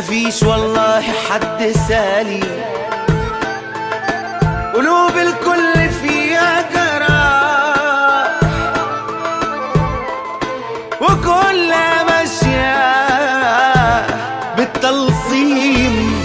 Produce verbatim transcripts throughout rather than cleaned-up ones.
مفيش والله حد سالي، قلوب الكل فيها جراح وكلها ماشية بالتلصيم،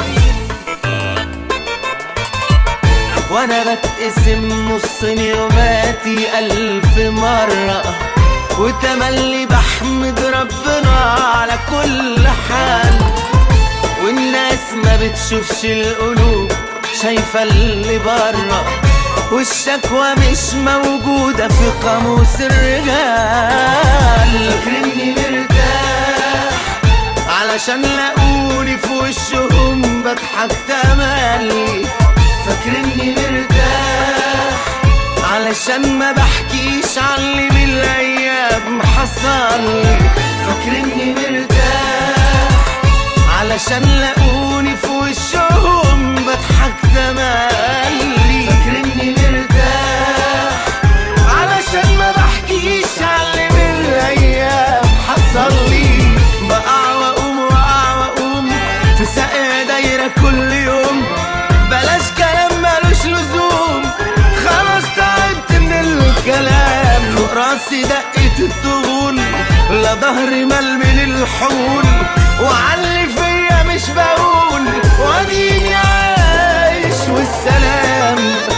وانا بتقسم نص يوماتي الف مرة وتملي بحمد ربنا على كل حال. والناس ما بتشوفش القلوب، شايفة اللي برا، والشكوى مش موجودة في قاموس الرجال. فاكرني مرتاح علشان لاقوني في وشهم بضحك تملي، فاكرني مرتاح علشان ما بحكيش عن اللي من الايام حصلي، فاكرني مرتاح علشان لاقوني في وشهم بضحك تملي، فاكرني مرتاح علشان ما بحكيش عن اللي من الايام حصلي. بقع واقوم وقع واقوم في ساقية دايرة كل يوم، بلاش كلام مالوش لزوم، خلاص تعبت من الكلام. فوق راسي دقت الطول، لا ظهري مال من الحمول، وعلي فيا مش بقول، واديني عايش والسلام.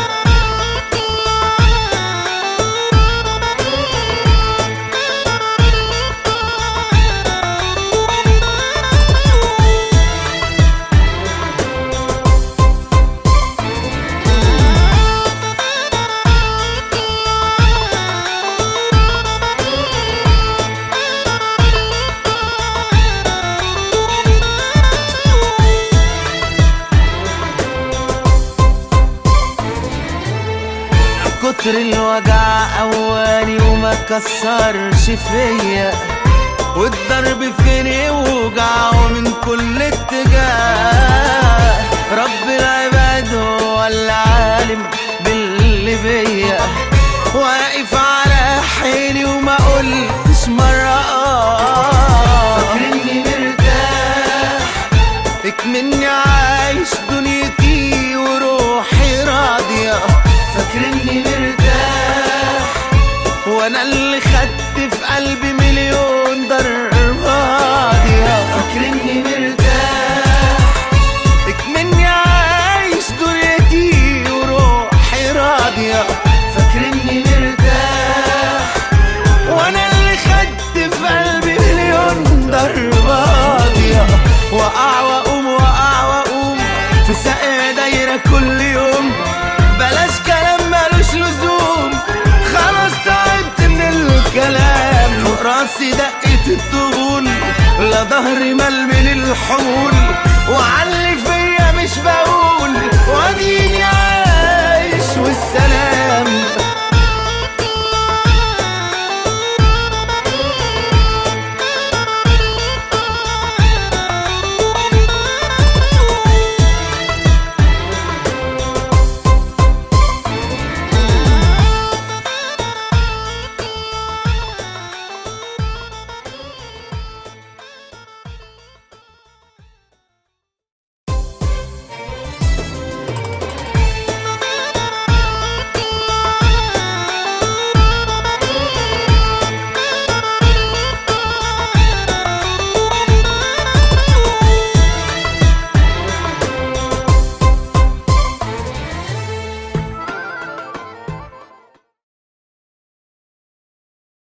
كتر الوجع قواني وما كسرش فيا، والضرب فين يوجع ومن كل اتجاه. رب العباد هو العالم باللي بيا، واقف على حيلي وما قلتش مرة اه. فاكرني مرتاح اكمني عايش دنيتي وروحي راضية، فاكرني مرتاح وانا اللي خدت في قلبي مليون ضربة قاضية، فاكرني مرتاح اكمني عايش دنيتي وروحي راضية، فاكرني مرتاح وانا اللي خدت في قلبي مليون ضربة قاضية. وقع واقوم وقع واقوم في ساقية دايرة كل يوم، بلاش كلام مالوش لزوم، خلاص تعبت من الكلام. فوق راسي دقت الطول، لا ظهري مال من الحمول، وعلى